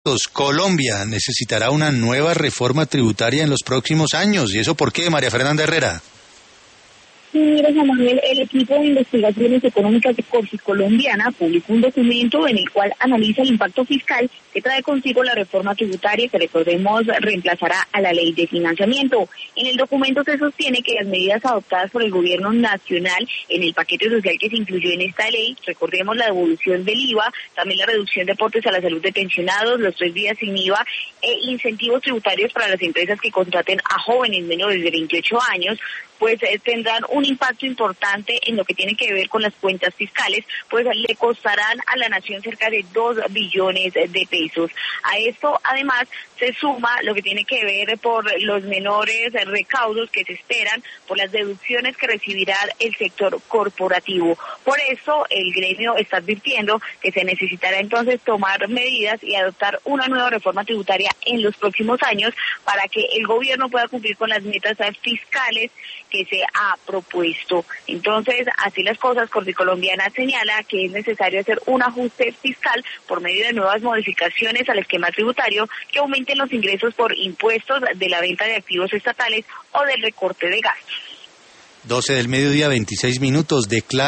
Colombia necesitará una nueva reforma tributaria en los próximos años. ¿Y eso por qué, María Fernanda Herrera? Sí, mire, Juan Manuel, el equipo de investigaciones económicas de Corfi Colombiana publicó un documento en el cual analiza el impacto fiscal que trae consigo la reforma tributaria que, recordemos, reemplazará a la ley de financiamiento. En el documento se sostiene que las medidas adoptadas por el gobierno nacional en el paquete social que se incluyó en esta ley, recordemos la devolución del IVA, también la reducción de aportes a la salud de pensionados, los 3 días sin IVA e incentivos tributarios para las empresas que contraten a jóvenes menores de 28 años, pues tendrán un impacto importante en lo que tiene que ver con las cuentas fiscales, pues le costarán a la nación cerca de 2 billones de pesos. A esto, además, se suma lo que tiene que ver por los menores recaudos que se esperan por las deducciones que recibirá el sector corporativo. Por eso, el gremio está advirtiendo que se necesitará entonces tomar medidas y adoptar una nueva reforma tributaria en los próximos años para que el gobierno pueda cumplir con las metas fiscales que se ha propuesto. Entonces, así las cosas, Corfi Colombiana señala que es necesario hacer un ajuste fiscal por medio de nuevas modificaciones al esquema tributario que aumenten los ingresos por impuestos de la venta de activos estatales o del recorte de gastos. 12 del mediodía, 26 minutos.